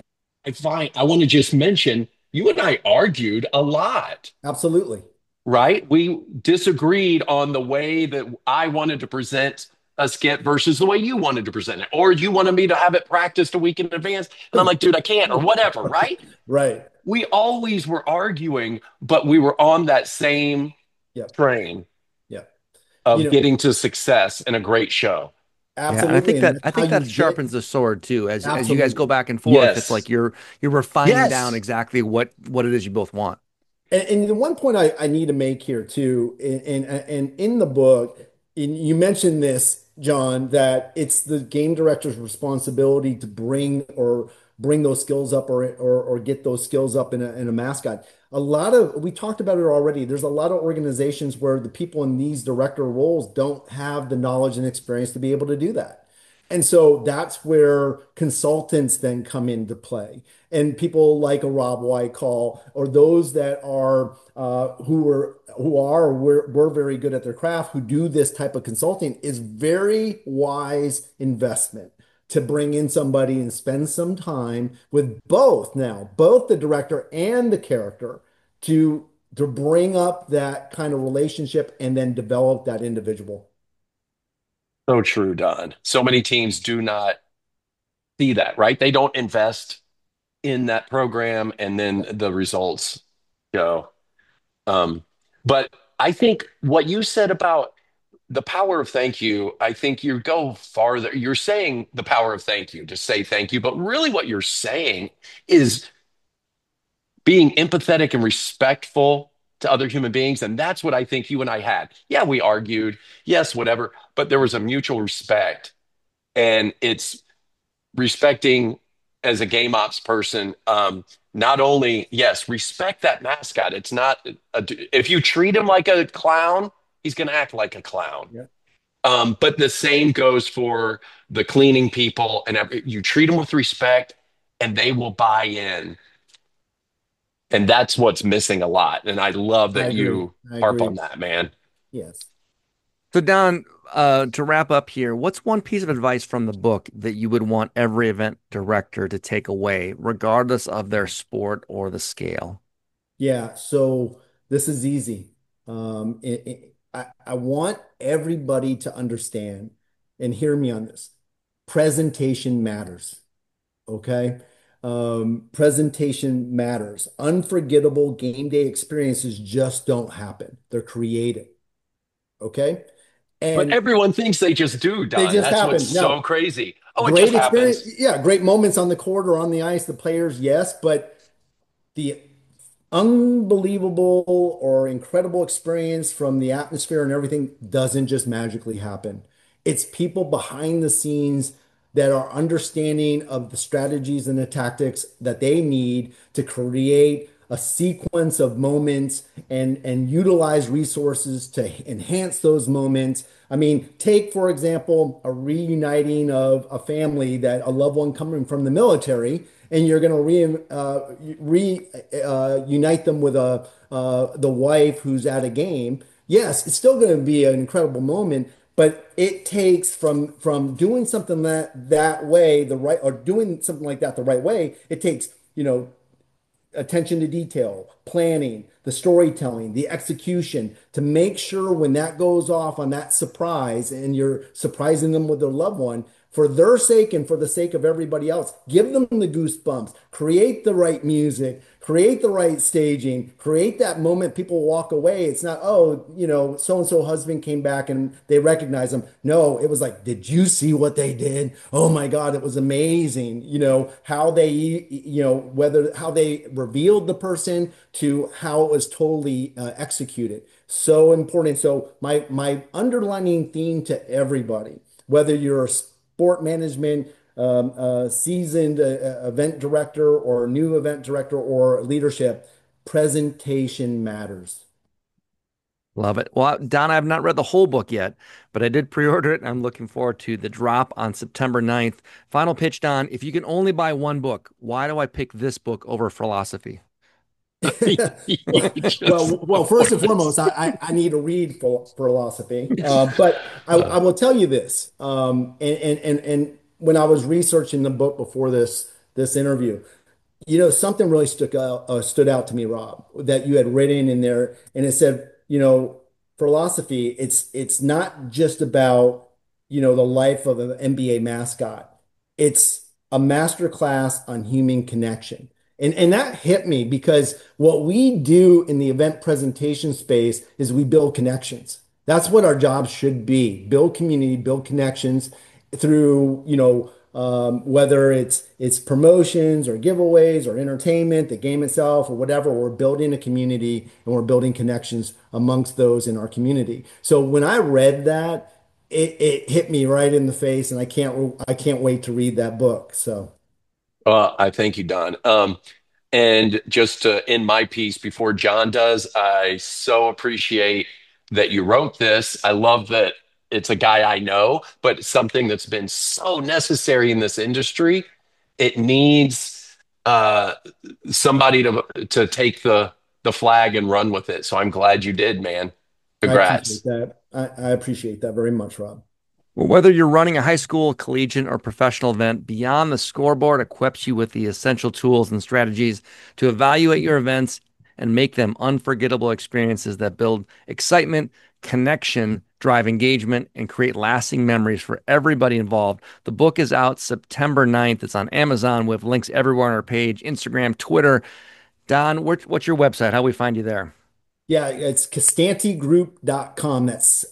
I want to just mention you and I argued a lot, Absolutely. right? We disagreed on the way that I wanted to present a skit versus the way you wanted to present it. Or you wanted me to have it practiced a week in advance. And I'm like, dude, I can't, or whatever, right? Right. We always were arguing, but we were on that same Yep. train Yep. You of know, getting to success and a great show. Yeah, and I absolutely. think And that that's I how think you that get sharpens the sword too. As you guys go absolutely. back and forth, it's like Yes. you're refining down Yes. exactly what it is you both want. And the one point I need to make here too, and in the book, and you mentioned this, John, that it's the game director's responsibility to bring those skills up or get those skills up in a mascot. We talked about it already. There's a lot of organizations where the people in these director roles don't have the knowledge and experience to be able to do that. And so that's where consultants then come into play. And people like a Rob Whitecall or those that are were very good at their craft who do this type of consulting is very wise investment to bring in somebody and spend some time with both the director and the character to bring up that kind of relationship and then develop that individual. So true, Don. So many teams do not see that, right? They don't invest in that program and then the results go. Um, but I think what you said about the power of thank you, I think you go farther. You're saying the power of thank you to say thank you, but really what you're saying is being empathetic and respectful to other human beings. And that's what I think you and I had. Yeah, we argued. Yes, whatever. But there was a mutual respect. And it's respecting as a game ops person, not only, yes, respect that mascot. It's not, if you treat him like a clown, he's going to act like a clown. Yeah, But the same goes for the cleaning people. And you treat them with respect and they will buy in. And that's what's missing a lot. And I love I that agree. you I harp agree. on that, man. Yes. So Don, to wrap up here, what's one piece of advice from the book that you would want every event director to take away, regardless of their sport or the scale? Yeah, so this is easy. I want everybody to understand and hear me on this. Presentation matters, okay? Presentation matters. Unforgettable game day experiences just don't happen. They're created, okay? But And everyone thinks they just do, they Don. just That's what's happen. so No, crazy. Oh, it just great experience. happens. Yeah, great moments on the court or on the ice, the players, yes, but the unbelievable or incredible experience from the atmosphere and everything doesn't just magically happen. It's people behind the scenes that are understanding of the strategies and the tactics that they need to create a sequence of moments and utilize resources to enhance those moments. I mean, take, for example, a reuniting of a family that a loved one coming from the military, and you're going to reunite them with the wife who's at a game. Yes, it's still going to be an incredible moment, but it takes from doing something that way the right or doing something like that the right way. It takes, attention to detail, planning, the storytelling, the execution to make sure when that goes off on that surprise and you're surprising them with their loved one, for their sake and for the sake of everybody else, give them the goosebumps, create the right music, create the right staging, create that moment people walk away. It's not, oh, so and so husband came back and they recognize him. No, it was like, did you see what they did? Oh my God, it was amazing. How they, whether how they revealed the person to how it was totally executed. So important. So my underlining theme to everybody, whether you're a sport management, seasoned event director or new event director or leadership, presentation matters. Love it. Well, Don, I have not read the whole book yet, but I did pre-order it, and I'm looking forward to the drop on September 9th. Final pitch, Don, if you can only buy one book, why do I pick this book over philosophy? Well, first and foremost, I need to read philosophy, but I will tell you this, and when I was researching the book before this interview, something really stood out to me, Rob, that you had written in there, and it said, philosophy. It's not just about the life of an NBA mascot. It's a master class on human connection. And that hit me because what we do in the event presentation space is we build connections. That's what our job should be: build community, build connections through, whether it's promotions or giveaways or entertainment, the game itself or whatever. We're building a community and we're building connections amongst those in our community. So when I read that, it hit me right in the face, and I can't wait to read that book. So. I thank you, Don. And just to end my piece before John does, I so appreciate that you wrote this. I love that it's a guy I know, but something that's been so necessary in this industry. It needs somebody to take the flag and run with it. So I'm glad you did, man. I appreciate Congrats. that. I appreciate that very much, Rob. Well, whether you're running a high school, collegiate, or professional event, Beyond the Scoreboard equips you with the essential tools and strategies to evaluate your events and make them unforgettable experiences that build excitement, connection, drive engagement, and create lasting memories for everybody involved. The book is out September 9th. It's on Amazon. We have links everywhere on our page, Instagram, Twitter. Don, what's your website? How do we find you there? Yeah, it's CostanteGroup.com. That's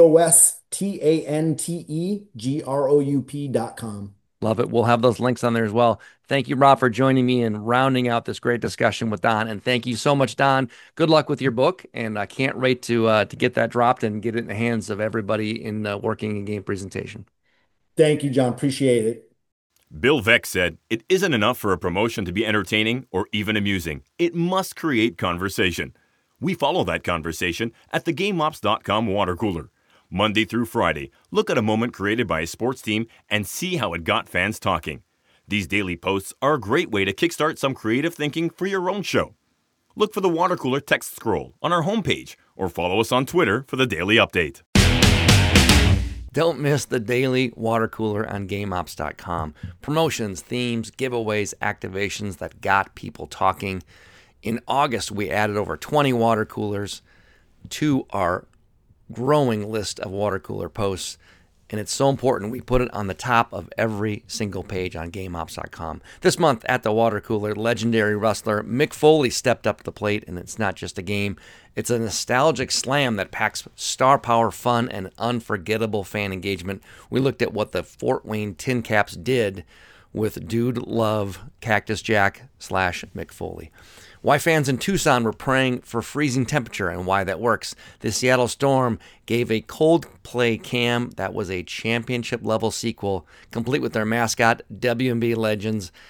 CostanteGroup.com. Love it. We'll have those links on there as well. Thank you, Rob, for joining me and rounding out this great discussion with Don. And thank you so much, Don. Good luck with your book, and I can't wait to get that dropped and get it in the hands of everybody in working in game presentation. Thank you, John. Appreciate it. Bill Veeck said, "It isn't enough for a promotion to be entertaining or even amusing. It must create conversation." We follow that conversation at the GameOps.com water cooler. Monday through Friday, look at a moment created by a sports team and see how it got fans talking. These daily posts are a great way to kickstart some creative thinking for your own show. Look for the water cooler text scroll on our homepage or follow us on Twitter for the daily update. Don't miss the daily water cooler on GameOps.com. Promotions, themes, giveaways, activations that got people talking. In August, we added over 20 water coolers to our growing list of water cooler posts, and it's so important we put it on the top of every single page on GameOps.com. This month at the water cooler, legendary wrestler Mick Foley stepped up to the plate, and it's not just a game. It's a nostalgic slam that packs star power, fun, and unforgettable fan engagement. We looked at what the Fort Wayne Tin Caps did with Dude Love Cactus Jack / Mick Foley. Why fans in Tucson were praying for freezing temperature and why that works. The Seattle Storm gave a Coldplay cam that was a championship-level sequel, complete with their mascot, WNBA legends,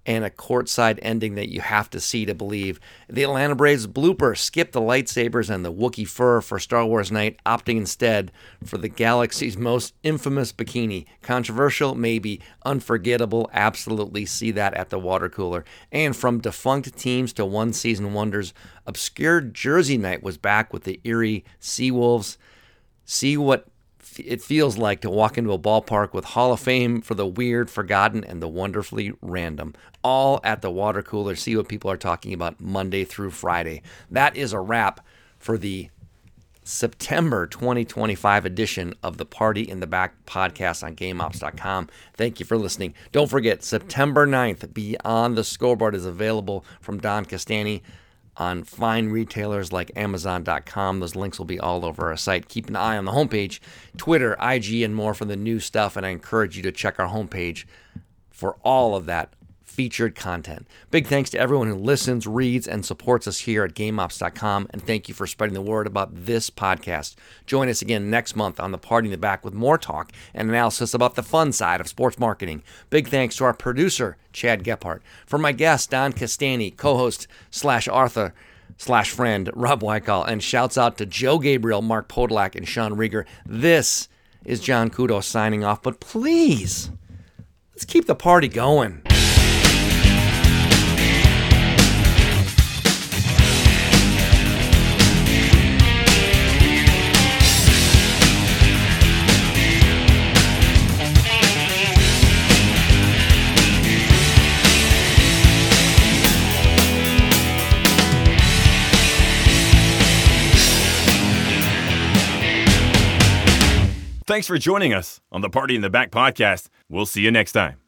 and a courtside ending that you have to see to believe. The Atlanta Braves blooper skipped the lightsabers and the Wookiee fur for Star Wars night, opting instead for the galaxy's most infamous bikini. Controversial, maybe. Unforgettable, absolutely. See that at the water cooler. And from defunct teams to one-season wonders, obscure jersey night was back with the Erie Seawolves. See what it feels like to walk into a ballpark with Hall of Fame for the weird, forgotten, and the wonderfully random. All at the water cooler. See what people are talking about Monday through Friday. That is a wrap for the September 2025 edition of the Party in the Back podcast on GameOps.com. Thank you for listening. Don't forget, September 9th, Beyond the Scoreboard is available from Don Castani on fine retailers like Amazon.com. Those links will be all over our site. Keep an eye on the homepage, Twitter, IG, and more for the new stuff, and I encourage you to check our homepage for all of that featured content. Big thanks to everyone who listens, reads, and supports us here at GameOps.com, and thank you for spreading the word about this podcast. Join us again next month on the Party in the Back with more talk and analysis about the fun side of sports marketing. Big thanks to our producer, Chad Gephardt. For my guest, Don Castani, co-host /Arthur/friend, Rob Weichel, and shouts out to Joe Gabriel, Mark Podolak, and Sean Rieger. This is John Kudo signing off, but please, let's keep the party going. Thanks for joining us on the Party in the Back podcast. We'll see you next time.